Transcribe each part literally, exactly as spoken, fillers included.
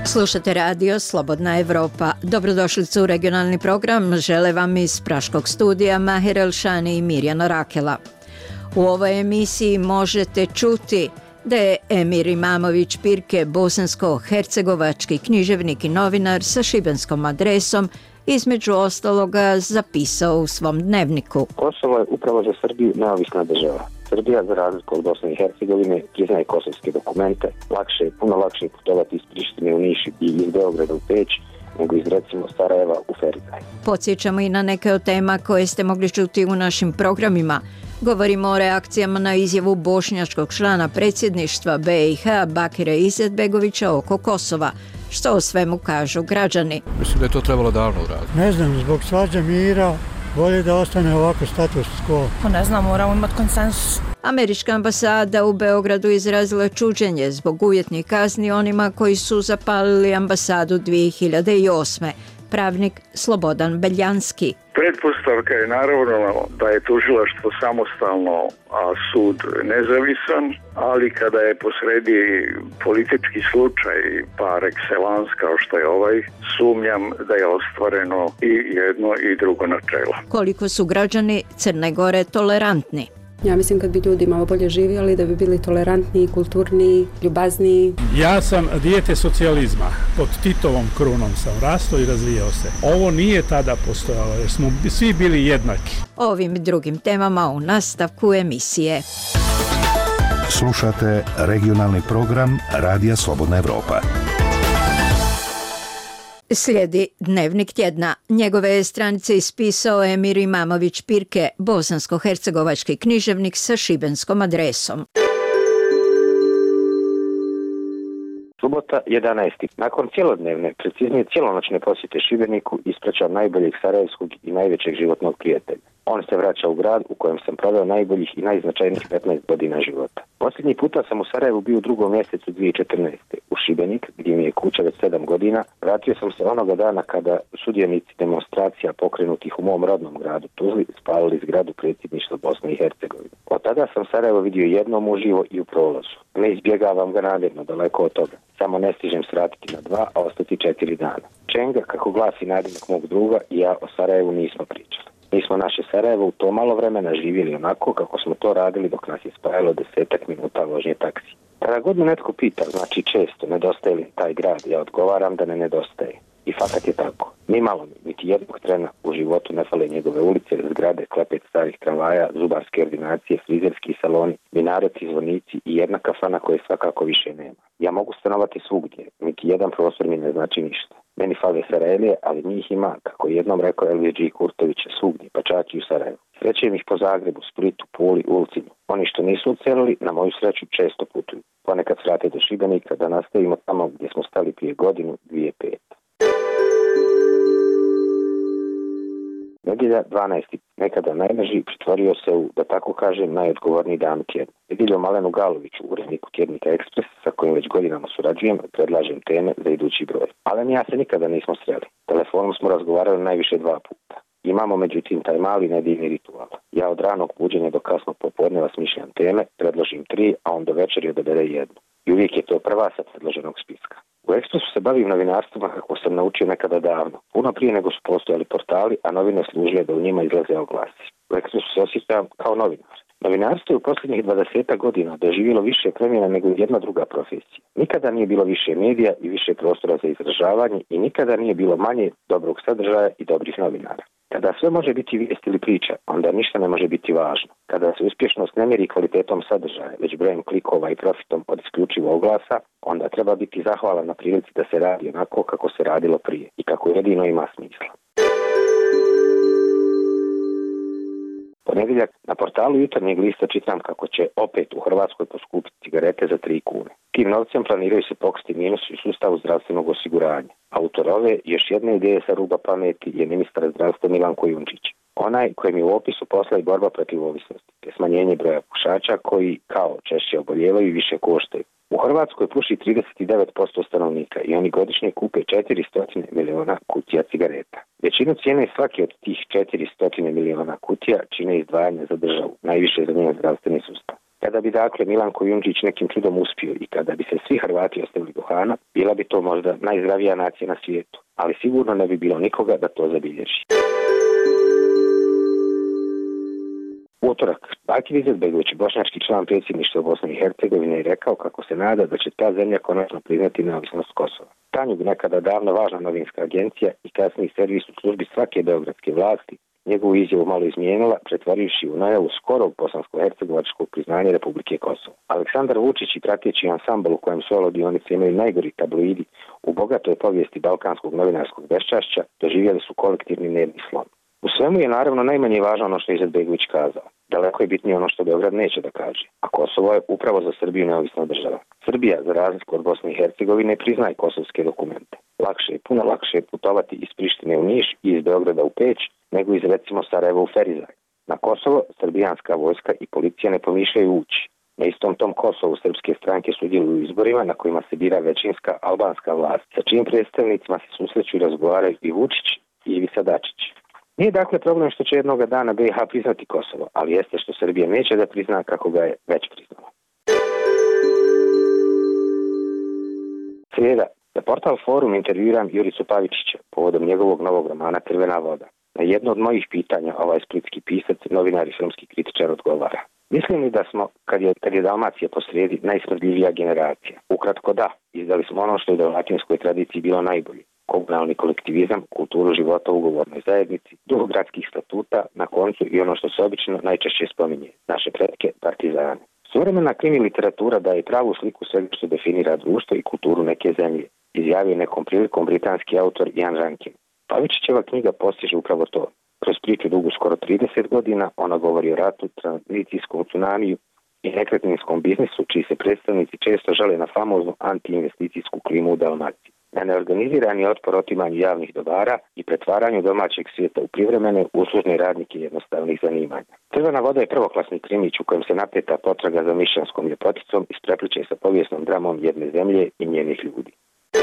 Slušate radio Slobodna Evropa. Dobrodošlicu u regionalni program žele vam iz Praškog studija Mahir Elšani i Mirjana Rakela. U ovoj emisiji možete čuti da je Emir Imamović Pirke bosansko-hercegovački književnik i novinar sa šibenskom adresom između ostaloga zapisao u svom dnevniku. Kosovo je upravo za Srbiju neovisna država. Srbija, za razliku od Bosne i Hercegovine, priznaje kosovske dokumente. Lakše je, puno lakše je putovati iz Prištine u Niš i iz Beograda u Peć nego iz, recimo, Sarajeva u Ferizaj. Podsjećamo i na neke od tema koje ste mogli čuti u našim programima. Govorimo o reakcijama na izjavu bošnjačkog člana predsjedništva B i H Bakira Izetbegovića oko Kosova. Što o svemu kažu građani? Mislim da je to trebalo davno uraditi. Ne znam, zbog svađe mira bolje da ostane ovako status quo. Pa ne znam, moramo imati konsensus. Američka ambasada u Beogradu izrazila čuđenje zbog uvjetnih kazni onima koji su zapalili ambasadu dvije hiljade osme. Pravnik Slobodan Beljanski. Pretpostavka je naravno da je tužilaštvo samostalno, a sud nezavisan, ali kada je posredi politički slučaj par excellence kao što je ovaj, sumnjam da je ostvareno i jedno i drugo načelo. Koliko su građani Crne Gore tolerantni? Ja mislim kad bi ljudi malo bolje živjeli, da bi bili tolerantniji, kulturniji, ljubazniji. Ja sam dijete socijalizma. Pod Titovom krunom sam rastao i razvijao se. Ovo nije tada postojalo jer smo svi bili jednaki. Ovim i drugim temama u nastavku emisije. Slušate regionalni program Radija Slobodna Evropa. Slijedi Dnevnik tjedna. Njegove je stranice ispisao Emir Imamović Pirke, bosansko-hercegovački književnik sa šibenskom adresom. Subota jedanaesti Nakon cjelodnevne, preciznije cjelonoćne posjete Šibeniku, ispraćam najboljeg sarajevskog i najvećeg životnog prijatelja. On se vraća u grad u kojem sam proveo najboljih i najznačajnijih petnaest godina života. Posljednji puta sam u Sarajevu bio u drugom mjesecu dvije hiljade četrnaeste. U Šibenik, gdje mi je kuća već sedam godina, vratio sam se onoga dana kada sudionici demonstracija pokrenutih u mom rodnom gradu Tuzli spalili zgradu predsjedništva Bosne i Hercegovine. Od tada sam Sarajevo vidio jednom uživo i u prolazu. Ne izbjegavam ga namjerno, daleko od toga. Samo ne stižem sratiti na dva, a ostati četiri dana. Čenga, kako glasi nadimak mog druga, i ja o Sarajevu nismo pričali. Mi smo naše Sarajevo u to malo vremena živjeli onako kako smo to radili dok nas je spajalo desetak minuta vožnje taksi. Kada god me netko pita, znači često, nedostaje li taj grad, ja odgovaram da ne nedostaje. I fakat je tako. Ni malo mi, niti jednog trena u životu ne fale njegove ulice, zgrade, klepet starih tramvaja, zubarske ordinacije, frizerski saloni, minareti, zvonici i jedna kafana koje svakako više nema. Ja mogu stanovati svugdje, niti jedan prostor mi ne znači ništa. Meni fale Sarajevije, ali njih ima, kako jednom rekao Elvis G. Kurtović, svugdje, pa čak i u Sarajevu. Srećem ih po Zagrebu, Splitu, Puli, Ulcinju. Oni što nisu ucelili, na moju sreću često putuju. Ponekad svrate do Šibenika da nastavimo tamo gdje smo stali prije godinu, dvije, pet. Nedjelja dvanaesti Nekada najbrži pretvorio se u, da tako kažem, najodgovorniji dan tjedna. Nedjeljom Malenu Galoviću, uredniku tjednika Ekspres, sa kojim već godinama surađujem, predlažem teme za idući broj. Alen i ja se nikada nismo sreli. Telefonom smo razgovarali najviše dva puta. Imamo međutim taj mali nedjeljni ritual. Ja od ranog buđenja do kasnog popodneva smišljam teme, predložim tri, a on do večeri odabere jednu. I uvijek je to prva sa predloženog spiska. U Ekspresu se bavim novinarstvom kako sam naučio nekada davno, puno prije nego su postojali portali, a novine služile da u njima izlaze oglasi. U Ekspresu se osjećam kao novinar. Novinarstvo je u posljednjih dvadeset godina doživjelo više promjena nego jedna druga profesija. Nikada nije bilo više medija i više prostora za izražavanje i nikada nije bilo manje dobrog sadržaja i dobrih novinara. Kada sve može biti vijest ili priča, onda ništa ne može biti važno. Kada se uspješnost ne mjeri kvalitetom sadržaja, već brojem klikova i profitom od isključivo oglasa, onda treba biti zahvalan na prilici da se radi onako kako se radilo prije i kako jedino ima smisla. Ponedjeljak na portalu Jutarnjeg lista čitam kako će opet u Hrvatskoj poskupiti cigarete za tri kune. Tim novcem planiraju se pokriti minus u sustavu zdravstvenog osiguranja. Autor ove još jedne ideje sa ruba pameti je ministar zdravstva Milan Kujundžić. Onaj kojem je u opisu posla i borba protiv ovisnosti, te smanjenje broja pušača koji kao češće oboljevaju i više koštaju. U Hrvatskoj puši trideset devet posto stanovnika i oni godišnje kupe četiristo miliona kutija cigareta. Većinu cijene svake od tih četiristo miliona kutija čine izdvajanje za državu, najviše za njen zdravstveni sustav. Kada bi dakle Milan Kujundžić nekim čudom uspio i kada bi se svi Hrvati ostavili duhana, bila bi to možda najzdravija nacija na svijetu, ali sigurno ne bi bilo nikoga da to zabilježi. U utorak, Bakir Izetbegović, bošnjački član predsjedništva Bosne i Hercegovine, je rekao kako se nada da će ta zemlja konačno priznati neovisnost Kosova. Tanjug, nekada davno važna novinska agencija i kasniji servis u službi svake beogradske vlasti, njegovu izjavu malo izmijenila, pretvorivši u najavu skorog bosansko-hercegovačkog priznanja Republike Kosovo. Aleksandar Vučić i prateći ansambl u kojem solo dionice imaju najgori tabloidi u bogatoj povijesti balkanskog novinarskog beščašća doživjeli su kolektivni nervni slom. U svemu je naravno najmanje važno ono što je Izetbegović kazao. Daleko je bitnije ono što Beograd neće da kaže, a Kosovo je upravo za Srbiju neovisna država. Srbija, za razliku od Bosne i Hercegovine, priznaje kosovske dokumente. Lakše je, puno lakše je putovati iz Prištine u Niš i iz Beograda u Peć, nego iz recimo Sarajeva u Ferizaj. Na Kosovo srbijanska vojska i policija ne pomišljaju ući. Na istom tom Kosovu srpske stranke sudjeluju u izborima na kojima se bira većinska albanska vlast, sa čijim predstavnicima se susreću i razgovaraju i Vučić i Ivica Dačić. Nije dakle problem što će jednoga dana B iH priznati Kosovo, ali jeste što Srbija neće da prizna kako ga je već priznala. Srijeda. Za portal Forum intervjuiram Juricu Pavičića povodom njegovog novog romana Crvena voda. Na jedno od mojih pitanja ovaj splitski pisac, novinar i filmski kritičar odgovara. Mislim li da smo, kad je, kad je Dalmacija posrijedi, najsmrdljivija generacija? Ukratko da, izdali smo ono što je u dalmatinskoj tradiciji bilo najbolje. Komunalni kolektivizam, kulturu života u ugovornoj zajednici, duh gradskih statuta, na koncu i ono što se obično najčešće spominje, naše pretke partizane. Suvremena krimi literatura daje pravu sliku svega što definira društvo i kulturu neke zemlje, izjavio nekom prilikom britanski autor Ian Rankin. Pavičićeva knjiga postiže upravo to. Kroz priču dugu skoro trideset godina ona govori o ratu, tranzicijskom tsunamiju i nekretninskom biznisu, čiji se predstavnici često žale na famoznu antiinvesticijsku klimu u Dalmaciji, na neorganizirani otpor otimanju javnih dobara i pretvaranju domaćeg svijeta u privremene uslužne radnike jednostavnih zanimanja. Crvena voda je prvoklasni krimić u kojem se napeta potraga za mišljanskom ljepoticom isprepliče sa povijesnom dramom jedne zemlje i njenih ljudi.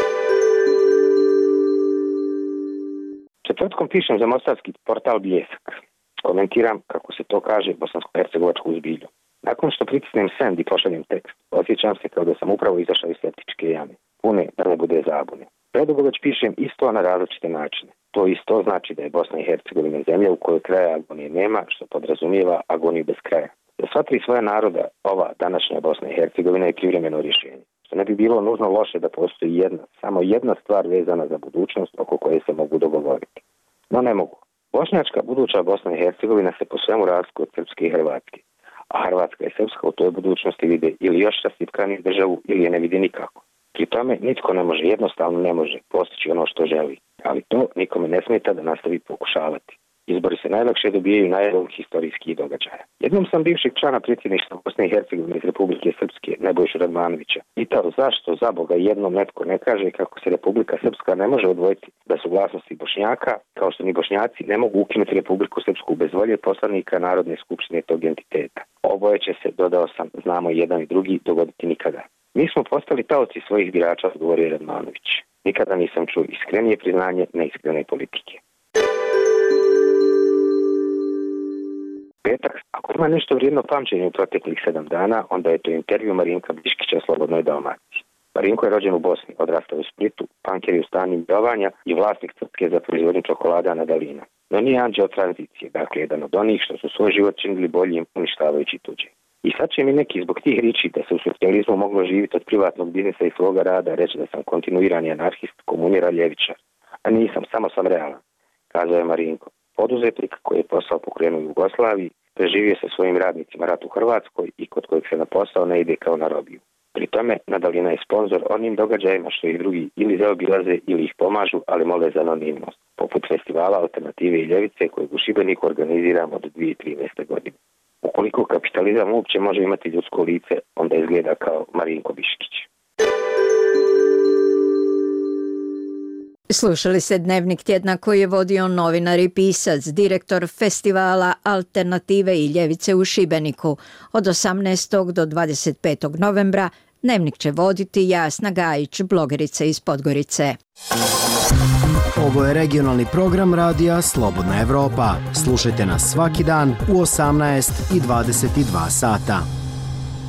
Četvrtkom pišem za mostarski portal Bljesak. Komentiram, kako se to kaže, bosansko-hercegovačku zbilju. Nakon što pritisnem send i pošaljem tekst, osjećam se kao da sam upravo izašao iz septičke jame, pune da ne bude zabune. Predugo već pišem isto na različite načine. To isto znači da je Bosna i Hercegovina zemlja u kojoj kraja agonije nema, što podrazumijeva agoniju bez kraja. Za sva tri svoja naroda, ova današnja Bosna i Hercegovina je privremeno rješenje. Što ne bi bilo nužno loše da postoji jedna, samo jedna stvar vezana za budućnost oko koje se mogu dogovoriti. No ne mogu. Bošnjačka buduća Bosna i Hercegovina se po svemu razlikuje od srpske i hrvatske. A Hrvatska i Srpska u toj budućnosti vide ili još rascjepkaniju državu ili je ne vidi nikako. Pri tome nitko ne može, jednostavno ne može postići ono što želi, ali to nikome ne smeta da nastavi pokušavati. Izbori se najlakše dobijaju najavom historijskih događaja. Jednom sam bivšeg člana predsjedništva Bosne i Hercegovine iz Republike Srpske, Nebojšu Radmanovića, pitao zašto za Boga jednom netko ne kaže kako se Republika Srpska ne može odvojiti da su vlasnosti Bošnjaka, kao što ni Bošnjaci ne mogu ukinuti Republiku Srpsku bez volje poslanika Narodne skupštine tog entiteta. Oboje će se, dodao sam, znamo jedan i drugi, dogoditi nikada. Mi smo postali taoci svojih birača, odgovorio Radmanović. Nikada nisam čuo iskrenije priznanje neiskrene politike. Petak, ako ima nešto vrijedno pamćenje u proteklih sedam dana, onda je to intervju Marinka Biškića Slobodnoj Dalmaciji. Marinko je rođen u Bosni, odrastao u Splitu, panker je u stanju mirovanja i vlasnik tvrtke za proizvodnju čokolada na Dalina. No nije anđeo tranzicije, dakle jedan od onih što su svoj život činili boljim uništavajući tuđe. I sad će mi neki zbog tih riči da se u socijalizmu moglo živjeti od privatnog biznisa i svoga rada reći da sam kontinuirani anarhist, komunira, ljevičar. A nisam, samo sam realan, kazao je Marinko. Poduzetnik koji je posao pokrenuo u Jugoslaviji, preživio sa svojim radnicima rat u Hrvatskoj i kod kojeg se na posao ne ide kao na robiju. Pri tome Nadalina je sponzor onim događajima što ih drugi ili zaobilaze ili ih pomažu, ali mole za anonimnost, poput festivala Alternative i ljevice kojeg u Šibeniku organiziramo od dvije tisuće trinaeste. godine. Ukoliko kapitalizam uopće može imati ljudsko lice, onda izgleda kao Marinko Biškić. Slušali ste Dnevnik tjedna koji je vodio novinar i pisac, direktor festivala Alternative i ljevice u Šibeniku. Od osamnaestog do dvadeset petog novembra Dnevnik će voditi Jasna Gajić, blogerica iz Podgorice. Ovo je regionalni program radija Slobodna Evropa. Slušajte nas svaki dan u osamnaest i dvadeset dva sata.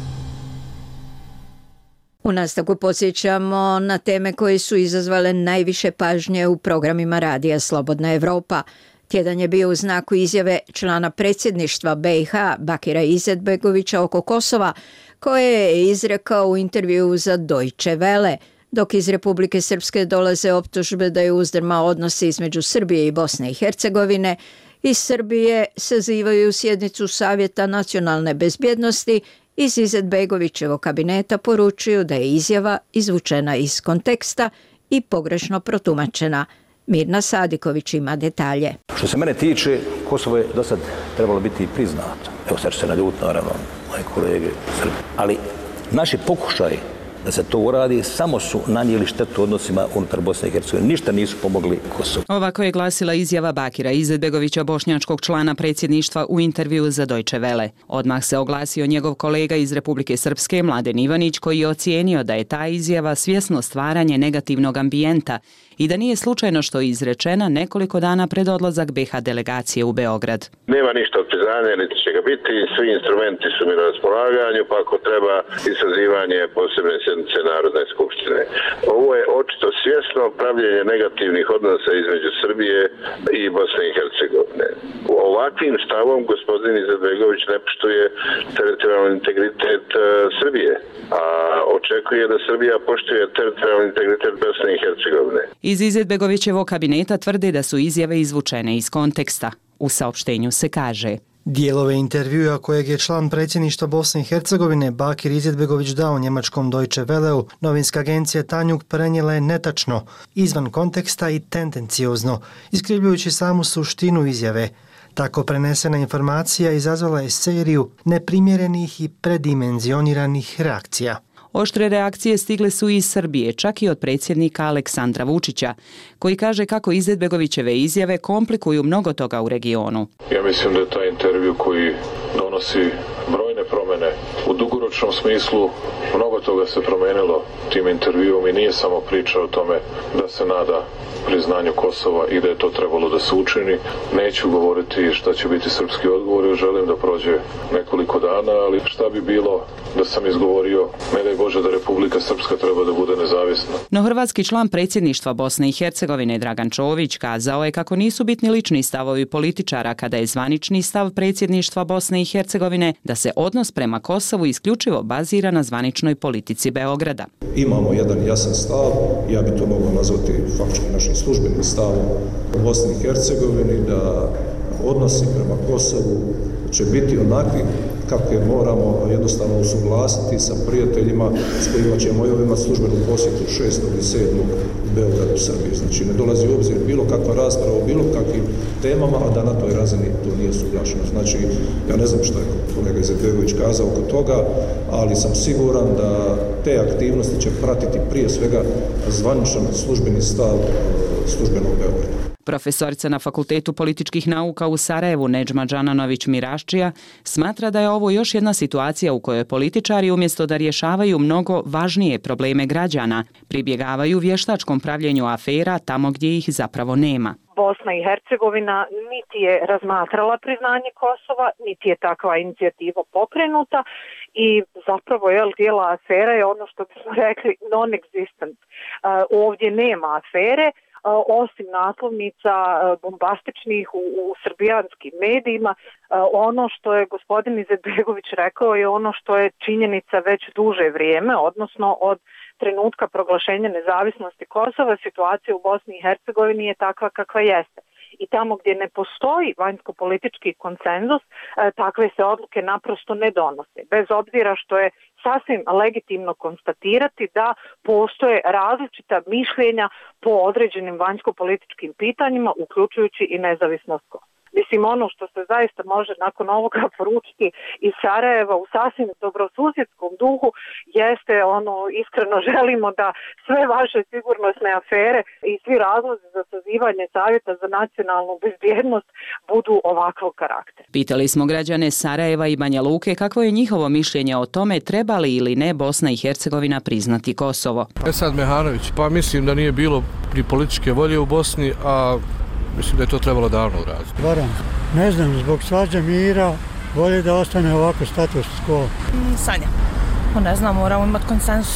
U nastavku podsjećamo na teme koje su izazvale najviše pažnje u programima Radija Slobodna Evropa. Tjedan je bio u znaku izjave člana predsjedništva be i ha Bakira Izetbegovića oko Kosova, koje je izrekao u intervju za Deutsche Welle, dok iz Republike Srpske dolaze optužbe da je uzdrmao odnose između Srbije i Bosne i Hercegovine. Iz Srbije sazivaju sjednicu Savjeta nacionalne bezbjednosti. Iz Izetbegovićevog kabineta poručuju da je izjava izvučena iz konteksta i pogrešno protumačena. Mirna Sadiković ima detalje. Što se mene tiče, Kosovo je do sad trebalo biti priznato. Evo sad će se naljutiti, naravno, moje kolege Srbi. Ali naši pokušaj da se to uradi samo su nanijeli štetu odnosima unutar Bosne i Hercegovine. Ništa nisu pomogli Kosovu. Ovako je glasila izjava Bakira Izetbegovića, bošnjačkog člana predsjedništva, u intervju za Deutsche Welle. Odmah se oglasio njegov kolega iz Republike Srpske, Mladen Ivanić, koji je ocijenio da je ta izjava svjesno stvaranje negativnog ambijenta i da nije slučajno što je izrečena nekoliko dana pred odlazak be ha delegacije u Beograd. Nema ništa od priznanja, niti će ga biti. Svi instrumenti su mi na raspolaganju, pa ako treba i sazivanje posebne sjednice Narodne skupštine. Ovo je očito svjesno pravljenje negativnih odnosa između Srbije i Bosne i Hercegovine. Ovakvim stavom gospodin Izetbegović ne poštuje teritorijalni integritet uh, Srbije, a očekuje da Srbija poštuje teritorijalni integritet Bosne i Hercegovine. Iz Izetbegovićevog kabineta tvrde da su izjave izvučene iz konteksta. U saopštenju se kaže: dijelove intervjua kojeg je član predsjedništva Bosne i Hercegovine Bakir Izetbegović dao njemačkom Deutsche Welleu, novinska agencija Tanjug prenijela je netačno, izvan konteksta i tendenciozno, iskrivljujući samu suštinu izjave. Tako prenesena informacija izazvala je seriju neprimjerenih i predimenzioniranih reakcija. Oštre reakcije stigle su i iz Srbije, čak i od predsjednika Aleksandra Vučića, koji kaže kako Izetbegovićeve izjave komplikuju mnogo toga u regionu. Ja mislim da je taj intervju koji donosi brojne promjene u dugoročnom smislu, mnogo toga se promenilo tim intervjuom i nije samo priča o tome da se nada priznanju Kosova i da je to trebalo da se učini. Neću govoriti šta će biti srpski odgovor, želim da prođe nekoliko dana, ali šta bi bilo da sam izgovorio, ne daj Bože da Republika Srpska treba da bude nezavisna. No hrvatski član predsjedništva Bosne i Hercegovine Dragan Čović kazao je kako nisu bitni lični stavovi političara kada je zvanični stav predsjedništva Bosne i Hercegovine da se odnos prema Kosovu isključivo bazira na zvaničnoj politici Beograda. Imamo jedan jasan stav, ja bi to mogao nazvati faktički našim službenim stavom u Bosni i Hercegovini, da odnosi prema Kosovu će biti onakvi kako je moramo jednostavno usuglasiti sa prijateljima s kojima ćemo imati službenu posjetu šestog i sedmog u Beogradu, u Srbiji. Znači ne dolazi u obzir bilo kakva rasprava o bilo kakvim temama, a da na toj razini to nije suglašeno. Znači ja ne znam što je kolega Izetbegović kazao oko toga, ali sam siguran da te aktivnosti će pratiti prije svega zvaničan službeni stav službenog Beograda. Profesorica na Fakultetu političkih nauka u Sarajevu Nedžma Džananović-Miraščija smatra da je ovo još jedna situacija u kojoj političari umjesto da rješavaju mnogo važnije probleme građana, pribjegavaju vještačkom pravljenju afera tamo gdje ih zapravo nema. Bosna i Hercegovina niti je razmatrala priznanje Kosova, niti je takva inicijativa pokrenuta i zapravo je cijela afera je ono što bismo rekli non-existent. Ovdje nema afere, osim naslovnica bombastičnih u, u srbijanskim medijima. Ono što je gospodin Izetbegović rekao je ono što je činjenica već duže vrijeme, odnosno od trenutka proglašenja nezavisnosti Kosova, situacija u Bosni i Hercegovini je takva kakva jeste. I tamo gdje ne postoji vanjsko-politički konsenzus, takve se odluke naprosto ne donose. Bez obzira što je sasvim legitimno konstatirati da postoje različita mišljenja po određenim vanjsko-političkim pitanjima, uključujući i nezavisnost Kosova. Mislim, ono što se zaista može nakon ovoga poručiti iz Sarajeva u sasvim dobrosusjedskom duhu jeste ono, iskreno želimo da sve vaše sigurnosne afere i svi razlozi za sazivanje Savjeta za nacionalnu bezbjednost budu ovakvog karaktera. Pitali smo građane Sarajeva i Banja Luke kakvo je njihovo mišljenje o tome treba li ili ne Bosna i Hercegovina priznati Kosovo. Esad Mehanović, pa mislim da nije bilo ni političke volje u Bosni, a mislim da je to trebalo davno uraditi. Varam, ne znam, zbog svađe mira bolje da ostane ovako status quo. Mm, Sanja, ne znam, moramo imati konsensus.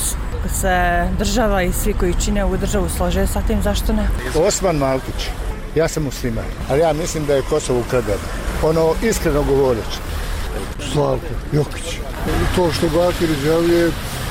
ako se država i svi koji čine ovu državu slože sa tim, zašto ne? Osman Malkić, ja sam musliman, ali ja mislim da je Kosovo ukradeno. Ono, iskreno govoreći. Slavko Jokić. To što Bakir izjavljuje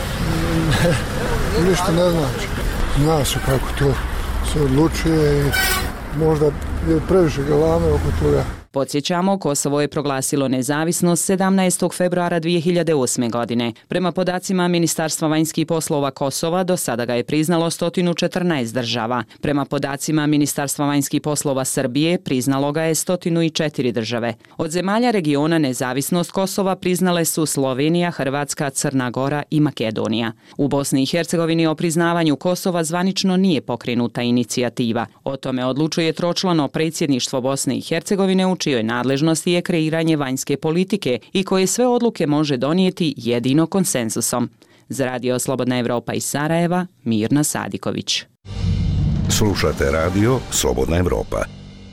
ništa ne znači. Zna se kako to se odlučuje i možda je previše galame oko toga. Podsjećamo, Kosovo je proglasilo nezavisnost sedamnaestog februara dvije hiljade osme. godine. Prema podacima Ministarstva vanjskih poslova Kosova, do sada ga je priznalo sto četrnaest država. Prema podacima Ministarstva vanjskih poslova Srbije, priznalo ga je sto četiri države. Od zemalja regiona nezavisnost Kosova priznale su Slovenija, Hrvatska, Crna Gora i Makedonija. U Bosni i Hercegovini o priznavanju Kosova zvanično nije pokrenuta inicijativa. O tome odlučuje tročlano predsjedništvo Bosne i Hercegovine u čijoj nadležnosti je kreiranje vanjske politike i koje sve odluke može donijeti jedino konsenzusom. Za Radio Slobodna Evropa iz Sarajeva, Mirna Sadiković. Slušate Radio Slobodna Evropa.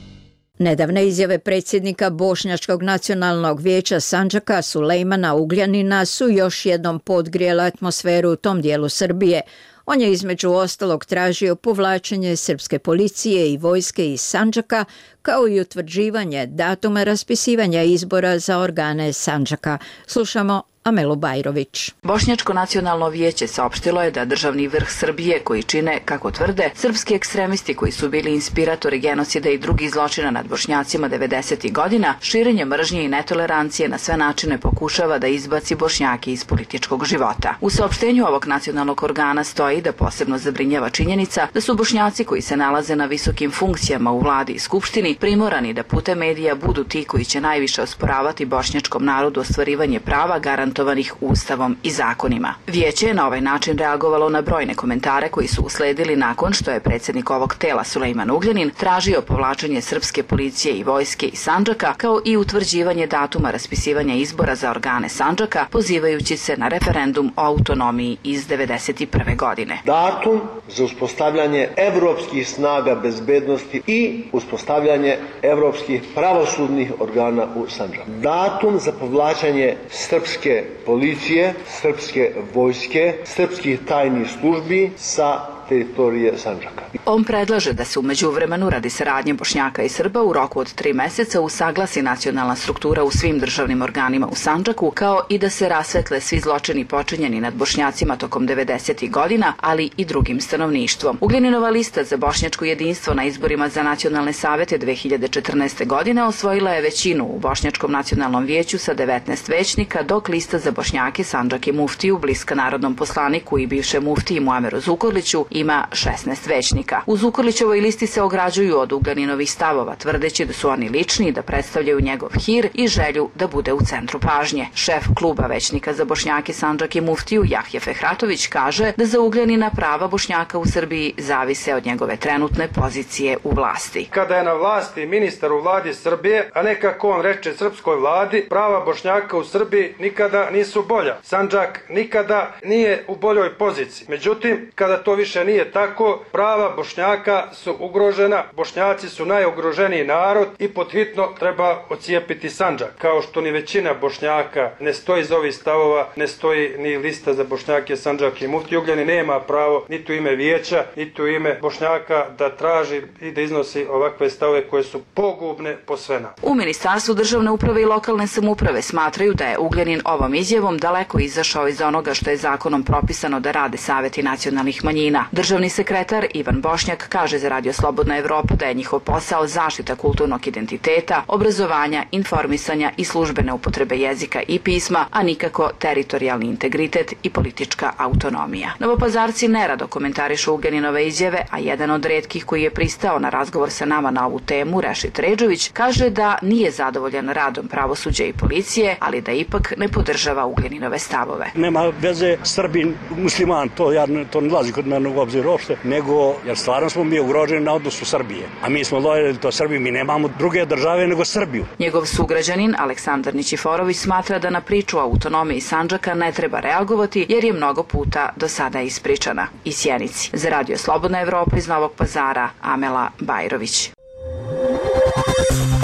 Nedavne izjave predsjednika Bošnjačkog nacionalnog vijeća Sandžaka Sulejmana Ugljanina su još jednom podgrijele atmosferu u tom dijelu Srbije. On je između ostalog tražio povlačenje srpske policije i vojske iz Sandžaka, kao i utvrđivanje datuma raspisivanja izbora za organe Sandžaka. Slušamo Amelu Bajrović. Bošnjačko nacionalno vijeće saopštilo je da državni vrh Srbije, koji čine, kako tvrde, srpski ekstremisti koji su bili inspiratori genocida i drugih zločina nad Bošnjacima devedesetih godina, širenje mržnje i netolerancije na sve načine pokušava da izbaci Bošnjake iz političkog života. U saopštenju ovog nacionalnog organa stoji da posebno zabrinjava činjenica da su Bošnjaci koji se nalaze na visokim funkcijama u vladi i skupštini primorani da putem medija budu ti koji će najviše osporavati bošnjačkom narodu ostvarivanje prava garantovanih ustavom i zakonima. Vijeće je na ovaj način reagovalo na brojne komentare koji su usledili nakon što je predsjednik ovog tela Sulejman Ugljanin tražio povlačenje srpske policije i vojske iz Sandžaka, kao i utvrđivanje datuma raspisivanja izbora za organe Sandžaka, pozivajući se na referendum o autonomiji iz devedeset prve. godine. Datum za uspostavljanje evropskih snaga bezbednosti i uspostavljanje evropskih pravosudnih organa u Sandžaku. Datum za povlačenje srpske policije, srpske vojske, srpskih tajnih službi sa teritorije Sandžaka. On predlaže da se u međuvremenu radi saradnje Bošnjaka i Srba u roku od tri meseca usaglasi nacionalna struktura u svim državnim organima u Sandžaku, kao i da se rasvetle svi zločini počinjeni nad Bošnjacima tokom devedesetih godina, ali i drugim stanovništvom. Ugljaninova lista za bošnjačko jedinstvo na izborima za nacionalne savete dve hiljade četrnaeste. godine osvojila je većinu u Bošnjačkom nacionalnom vijeću sa devetnaest većnika, dok lista za Bošnjake, Sandžak i Muftiju, bliska narodnom poslaniku i bivšem muftiji Muameru Zukorliću, ima šesnaest većnika. U Zukorlićevoj listi se ograđuju od Ugljaниnovih stavova, tvrdeći da su oni lični i da predstavljaju njegov hir i želju da bude u centru pažnje. Šef kluba većnika za Bošnjake, Sandžak i Muftiju, Jahje Fehratović, kaže da za Ugljanina prava Bošnjaka u Srbiji zavise od njegove trenutne pozicije u vlasti. Kada je na vlasti ministar u vladi Srbije, a ne kako on reče srpskoj vladi, prava Bošnjaka u Srbiji nikada nisu bolja. Sandžak nikada nije u boljoj poziciji. Međutim, kada to više nije tako, prava Bošnjaka su ugrožena, Bošnjaci su najugroženiji narod i podhitno treba ocijepiti Sandžak. Kao što ni većina Bošnjaka ne stoji iz ovih stavova, ne stoji ni lista za Bošnjake, Sandžak i Muftija Ugljanin nema pravo niti u ime vijeća, niti u ime Bošnjaka da traži i da iznosi ovakve stavove koje su pogubne po sve nas. U Ministarstvu državne uprave i lokalne samouprave smatraju da je Ugljanin ovom izjavom daleko izašao iz onoga što je zakonom propisano da rade saveti nacionalnih manjina. Državni sekretar Ivan Bošnjak kaže za Radio Slobodna Evropa da je njihov posao zaštita kulturnog identiteta, obrazovanja, informisanja i službene upotrebe jezika i pisma, a nikako teritorijalni integritet i politička autonomija. Novopazarci nerado komentarišu Ugljaninove izjave, a jedan od retkih koji je pristao na razgovor sa nama na ovu temu, Rešit Redžović, kaže da nije zadovoljan radom pravosuđa i policije, ali da ipak ne podržava Ugljaninove stavove. Nema veze Srbin, musliman, to ja to ne lazi kod mene u obzir uopšte, nego jer stvarno smo mi ugroženi na odnosu Srbije. A mi smo lojali to Srbiji, mi nemamo druge države nego Srbiju. Njegov sugrađanin Aleksandar Nićiforović smatra da na priču o autonomiji Sandžaka ne treba reagovati jer je mnogo puta do sada ispričana. Iz Sjenici. Za Radio Slobodna Evropa iz Novog Pazara, Amela Bajrović.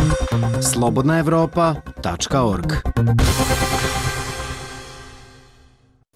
slobodna evropa tačka org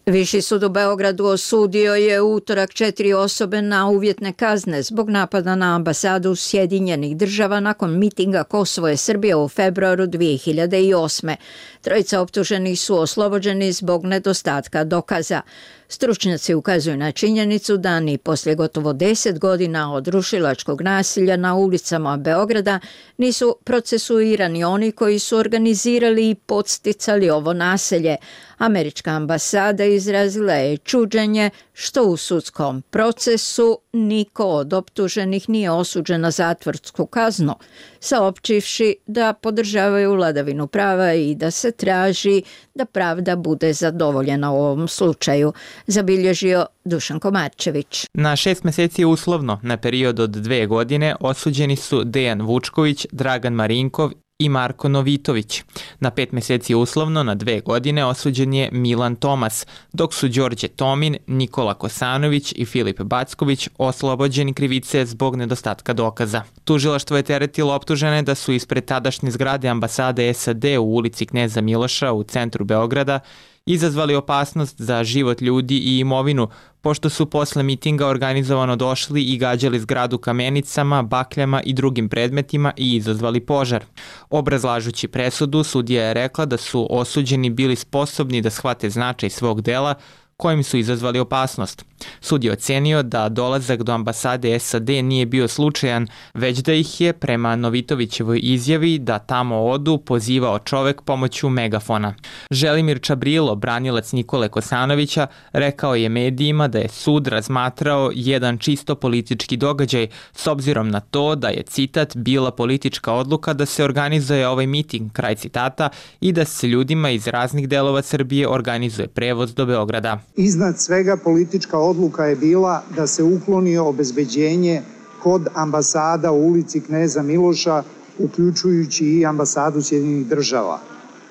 Viši sud u Beogradu osudio je u utorak četiri osobe na uvjetne kazne zbog napada na ambasadu Sjedinjenih država nakon mitinga Kosovo je Srbija u februaru dvije hiljade osme. Trojica optuženih su oslobođeni zbog nedostatka dokaza. Stručnjaci ukazuju na činjenicu da ni poslije gotovo deset godina od rušilačkog nasilja na ulicama Beograda nisu procesuirani oni koji su organizirali i podsticali ovo naselje. Američka ambasada izrazila je čuđenje što u sudskom procesu niko od optuženih nije osuđen na zatvorsku kaznu, saopćivši da podržavaju vladavinu prava i da se traži da pravda bude zadovoljena u ovom slučaju, zabilježio Dušan Komarčević. Na šest mjeseci uslovno, na period od dve godine, osuđeni su Dejan Vučković, Dragan Marinkov i Marko Novitović. Na pet mjeseci uslovno, na dve godine, osuđen je Milan Tomas, dok su Đorđe Tomin, Nikola Kosanović i Filip Backović oslobođeni krivice zbog nedostatka dokaza. Tužilaštvo je teretilo optužene da su ispred tadašnje zgrade ambasade S A D u ulici Kneza Miloša u centru Beograda izazvali opasnost za život ljudi i imovinu, pošto su posle mitinga organizovano došli i gađali zgradu kamenicama, bakljama i drugim predmetima i izazvali požar. Obrazlažući presudu, sudija je rekla da su osuđeni bili sposobni da shvate značaj svog dela kojim su izazvali opasnost. Sud je ocenio da dolazak do ambasade S A D nije bio slučajan, već da ih je, prema Novitovićevoj izjavi da tamo odu, pozivao čovek pomoću megafona. Želimir Čabrilo, branilac Nikole Kosanovića, rekao je medijima da je sud razmatrao jedan čisto politički događaj s obzirom na to da je, citat, bila politička odluka da se organizuje ovaj miting, kraj citata, i da se ljudima iz raznih delova Srbije organizuje prevoz do Beograda. Iznad svega politička odluka je bila da se ukloni obezbeđenje kod ambasada u ulici Kneza Miloša, uključujući i ambasadu Sjedinjenih država.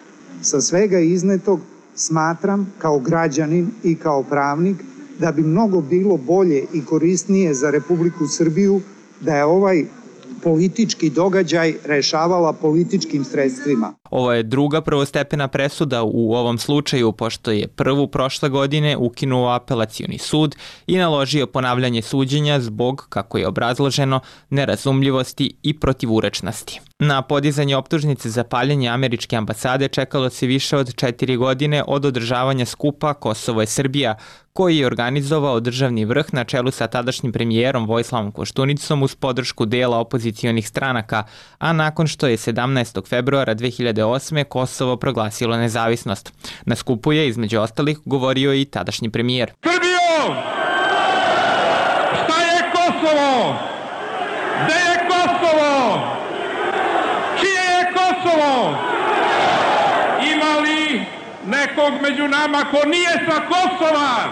Sa svega iznetog smatram kao građanin i kao pravnik da bi mnogo bilo bolje i korisnije za Republiku Srbiju da je ovaj politički događaj rešavala političkim sredstvima. Ovo je druga prvostepena presuda u ovom slučaju, pošto je prvu prošle godine ukinuo apelacioni sud i naložio ponavljanje suđenja zbog, kako je obrazloženo, nerazumljivosti i protivurečnosti. Na podizanje optužnice za paljenje američke ambasade čekalo se više od četiri godine od održavanja skupa Kosovo je Srbija, koji je organizovao državni vrh na čelu sa tadašnjim premijerom Vojislavom Koštunicom uz podršku dela opozicionih stranaka, a nakon što je sedamnaestog februara dve hiljade osme Kosovo proglasilo nezavisnost. Na skupu je, između ostalih, govorio i tadašnji premijer. Srbijo! Šta je Kosovo? Gde je Kosovo? Čije je Kosovo? Ima li nekog među nama ko nije sa Kosova?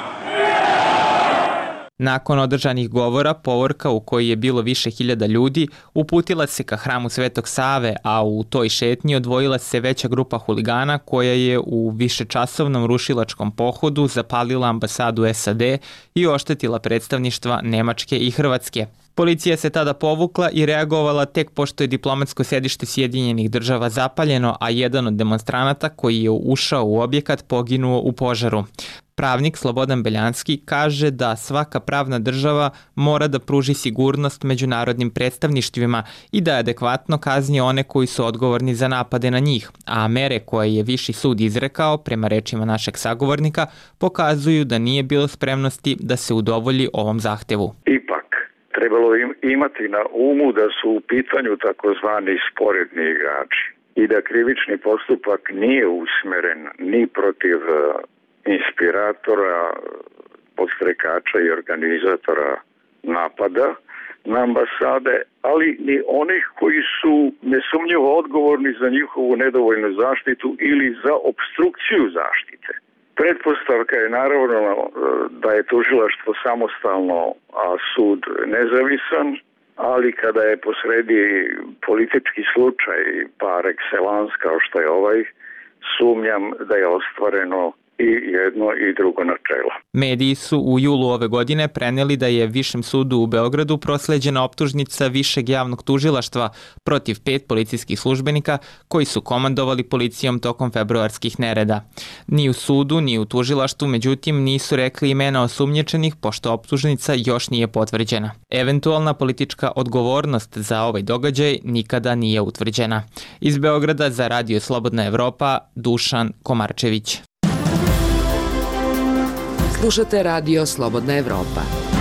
Nakon održanih govora, povorka u kojoj je bilo više hiljada ljudi uputila se ka hramu Svetog Save, a u toj šetnji odvojila se veća grupa huligana koja je u višečasovnom rušilačkom pohodu zapalila ambasadu S A D i oštetila predstavništva Nemačke i Hrvatske. Policija se tada povukla i reagovala tek pošto je diplomatsko sedište Sjedinjenih država zapaljeno, a jedan od demonstranata koji je ušao u objekat poginuo u požaru. Pravnik Slobodan Beljanski kaže da svaka pravna država mora da pruži sigurnost međunarodnim predstavništvima i da adekvatno kazni one koji su odgovorni za napade na njih, a mere koje je Viši sud izrekao, prema rečima našeg sagovornika, pokazuju da nije bilo spremnosti da se udovolji ovom zahtevu. Ipak, trebalo im imati na umu da su u pitanju takozvani sporedni igrači i da krivični postupak nije usmeren ni protiv inspiratora, podstrekača i organizatora napada na ambasade, ali ni onih koji su nesumnjivo odgovorni za njihovu nedovoljnu zaštitu ili za obstrukciju zaštite. Pretpostavka je naravno da je tužilaštvo samostalno, a sud nezavisan, ali kada je posredi politički slučaj par excellence kao što je ovaj, sumnjam da je ostvareno i jedno i drugo načelo. Mediji su u julu ove godine preneli da je Višem sudu u Beogradu prosleđena optužnica Višeg javnog tužilaštva protiv pet policijskih službenika koji su komandovali policijom tokom februarskih nereda. Ni u sudu, ni u tužilaštvu, međutim, nisu rekli imena osumnjičenih, pošto optužnica još nije potvrđena. Eventualna politička odgovornost za ovaj događaj nikada nije utvrđena. Iz Beograda za Radio Slobodna Evropa, Dušan Komarčević. Slušate Radio Slobodna Evropa.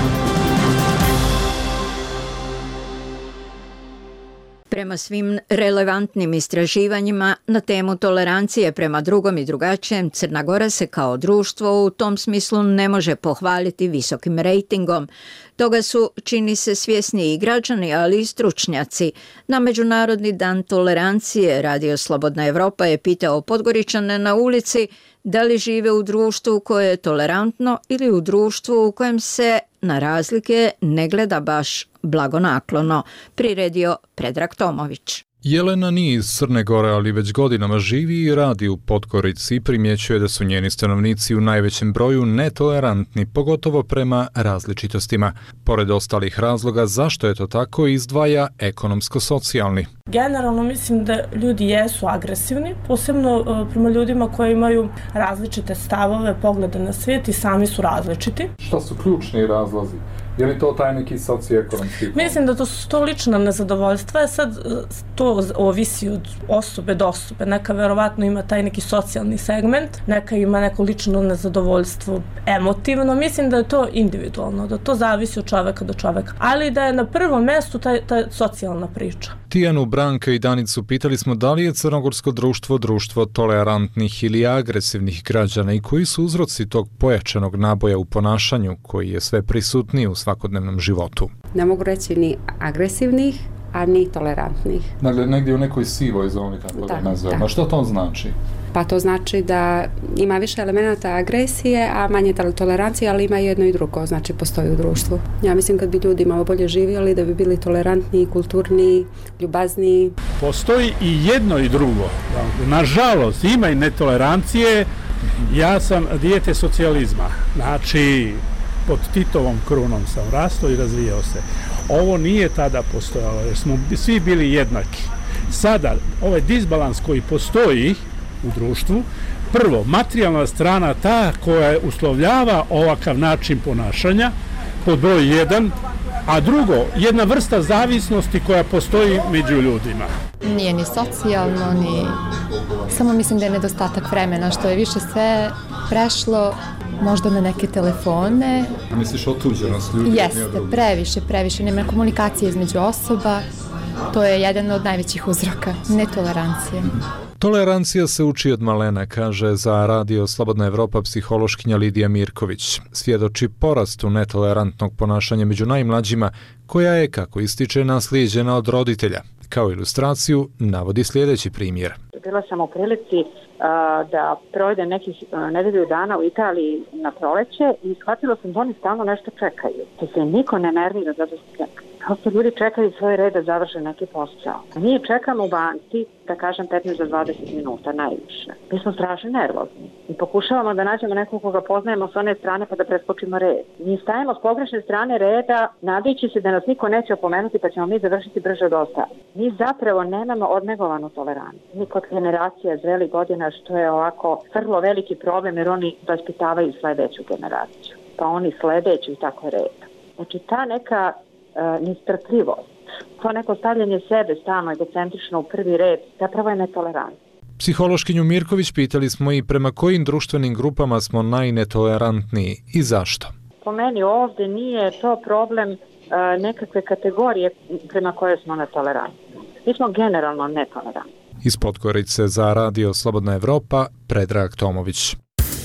Prema svim relevantnim istraživanjima na temu tolerancije prema drugom i drugačijem, Crna Gora se kao društvo u tom smislu ne može pohvaliti visokim rejtingom. Toga su, čini se, svjesni i građani, ali i stručnjaci. Na Međunarodni dan tolerancije Radio Slobodna Evropa je pitao Podgoričane na ulici da li žive u društvu koje je tolerantno ili u društvu u kojem se na razlike ne gleda baš blagonaklono, priredio Predrag Tomović. Jelena nije iz Crne Gore, ali već godinama živi i radi u Podgorici i primjećuje da su njeni stanovnici u najvećem broju netolerantni, pogotovo prema različitostima. Pored ostalih razloga zašto je to tako, izdvaja ekonomsko-socijalni. Generalno mislim da ljudi jesu agresivni, posebno prema ljudima koji imaju različite stavove, poglede na svijet i sami su različiti. Šta su ključni razlozi? Je li to taj neki socioekonomski? Mislim da to su to lična nezadovoljstva, sad to ovisi od osobe do osobe. Neka verovatno ima taj neki socijalni segment, neka ima neko lično nezadovoljstvo emotivno. Mislim da je to individualno, da to zavisi od čoveka do čoveka. Ali da je na prvom mjestu ta, ta socijalna priča. Tijanu, Branka i Danicu pitali smo da li je crnogorsko društvo društvo tolerantnih ili agresivnih građana i koji su uzroci tog pojačanog naboja u ponašanju koji je sve prisutniji u svakodnevnom životu. Ne mogu reći ni agresivnih, a ni tolerantnih. Dakle, negdje u nekoj sivoj zoni, kako da nazovemo. A što to znači? Pa to znači da ima više elemenata agresije, a manje tolerancije, ali ima jedno i drugo, znači postoji u društvu. Ja mislim kad bi ljudi malo bolje živjeli, da bi bili tolerantniji, kulturniji, ljubazniji. Postoji i jedno i drugo. Nažalost, ima i netolerancije. Ja sam dijete socijalizma. Znači, pod Titovom krunom sam rastao i razvijao se. Ovo nije tada postojalo, jer smo svi bili jednaki. Sada, ovaj disbalans koji postoji u društvu, prvo, materijalna strana ta koja uslovljava ovakav način ponašanja, pod broj jedan, a drugo, jedna vrsta zavisnosti koja postoji među ljudima. Nije ni socijalno, ni... Samo mislim da je nedostatak vremena, što je više sve prešlo možda na neke telefone. A misliš otuđenost ljudi? Jeste, previše, previše. Nema komunikacije između osoba. To je jedan od najvećih uzroka netolerancije. Tolerancija se uči od malena, kaže za Radio Slobodna Evropa psihološkinja Lidija Mirković. Svjedoči porastu netolerantnog ponašanja među najmlađima, koja je, kako ističe, naslijeđena od roditelja. Kao ilustraciju navodi sljedeći primjer. Bila sam u prilici uh, da provedem nekih uh, nedelju dana u Italiji na proleće i shvatila sam da oni stalno nešto čekaju. Da se niko ne nervira da se čekaju. Prosto ljudi čekaju svoj red da završe neki posao. Mi čekamo u banci, da kažem, petnaest do dvadeset minuta najviše. Mi smo strašno nervozni i pokušavamo da nađemo nekog koga poznajemo s one strane pa da preskočimo red. Mi stajemo s pogrešne strane reda, nadajući se da nas niko neće opomenuti pa ćemo mi završiti brže od ostalih. Mi zapravo nemamo odnegovanu toleranciju. Mi kod generacije zrelih godina, što je ovako vrlo veliki problem, jer oni vaspitavaju sledeću generaciju. Pa oni sledeću i tako red. Znači ta neka uh, nestrpljivost, to neko stavljanje sebe stalno egocentrično u prvi red, zapravo je netolerantno. Psihološkinju Mirković pitali smo i prema kojim društvenim grupama smo najnetolerantniji i zašto. Po meni ovdje nije to problem uh, nekakve kategorije prema koje smo netolerantni. Mi smo generalno netolerantni. Iz Podgorice za Radio Slobodna Evropa, Predrag Tomović.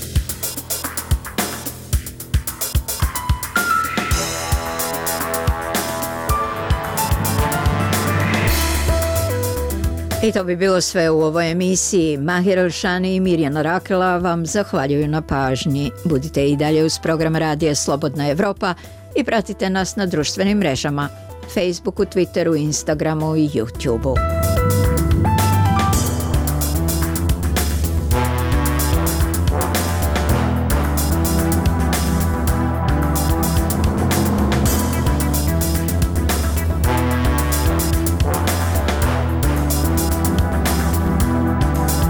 I to bi bilo sve u ovoj emisiji. Mahir Elšani i Mirjana Rakela vam zahvaljuju na pažnji. Budite i dalje uz program Radija Slobodna Evropa i pratite nas na društvenim mrežama, Facebooku, Twitteru, Instagramu i YouTubeu.